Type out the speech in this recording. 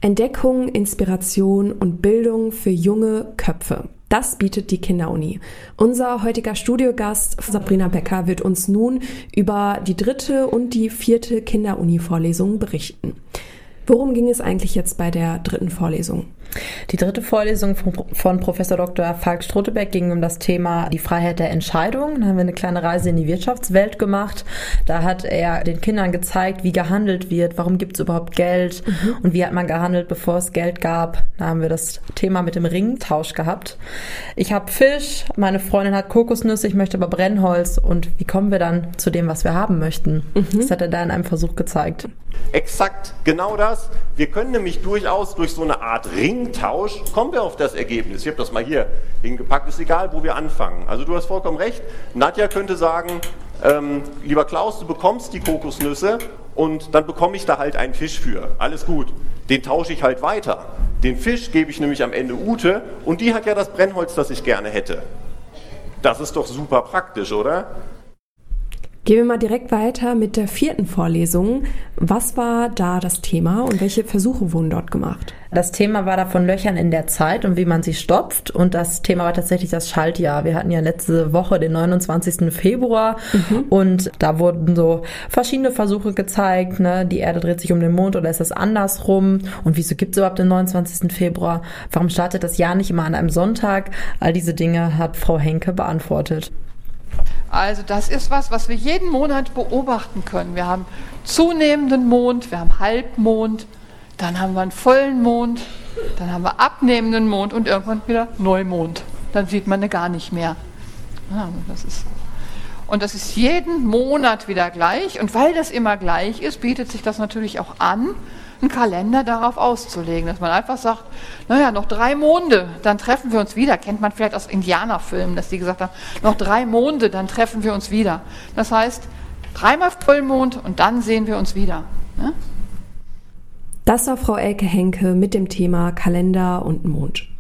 Entdeckung, Inspiration und Bildung für junge Köpfe. Das bietet die Kinderuni. Unser heutiger Studiogast Sabrina Becker wird uns nun über die 3. und die 4. Kinderuni-Vorlesung berichten. Worum ging es eigentlich jetzt bei der 3. Vorlesung? Die 3. Vorlesung von Professor Dr. Falk Strotebeck ging um das Thema die Freiheit der Entscheidung. Da haben wir eine kleine Reise in die Wirtschaftswelt gemacht. Da hat er den Kindern gezeigt, wie gehandelt wird, warum gibt es überhaupt Geld und wie hat man gehandelt, bevor es Geld gab. Da haben wir das Thema mit dem Ringtausch gehabt. Ich habe Fisch, meine Freundin hat Kokosnüsse, ich möchte aber Brennholz. Und wie kommen wir dann zu dem, was wir haben möchten? Das hat er da in einem Versuch gezeigt. Exakt, genau das. Wir können nämlich durchaus durch so eine Art Ringtausch, kommen wir auf das Ergebnis. Ich habe das mal hier hingepackt, ist egal, wo wir anfangen. Also du hast vollkommen recht. Nadja könnte sagen, lieber Klaus, du bekommst die Kokosnüsse und dann bekomme ich da halt einen Fisch für. Alles gut. Den tausche ich halt weiter. Den Fisch gebe ich nämlich am Ende Ute und die hat ja das Brennholz, das ich gerne hätte. Das ist doch super praktisch, oder? Gehen wir mal direkt weiter mit der 4. Vorlesung. Was war da das Thema und welche Versuche wurden dort gemacht? Das Thema war da von Löchern in der Zeit und wie man sie stopft. Und das Thema war tatsächlich das Schaltjahr. Wir hatten ja letzte Woche den 29. Februar und da wurden so verschiedene Versuche gezeigt. Ne? Die Erde dreht sich um den Mond oder ist das andersrum? Und wieso gibt es überhaupt den 29. Februar? Warum startet das Jahr nicht immer an einem Sonntag? All diese Dinge hat Frau Henke beantwortet. Also das ist was wir jeden Monat beobachten können. Wir haben zunehmenden Mond, wir haben Halbmond, dann haben wir einen vollen Mond, dann haben wir abnehmenden Mond und irgendwann wieder Neumond. Dann sieht man gar nicht mehr. Ja, das ist jeden Monat wieder gleich. Und weil das immer gleich ist, bietet sich das natürlich auch an, einen Kalender darauf auszulegen, dass man einfach sagt, naja, noch 3 Monde, dann treffen wir uns wieder. Kennt man vielleicht aus Indianerfilmen, dass die gesagt haben, noch 3 Monde, dann treffen wir uns wieder. Das heißt, 3-mal Vollmond und dann sehen wir uns wieder. Ne? Das war Frau Elke Henke mit dem Thema Kalender und Mond.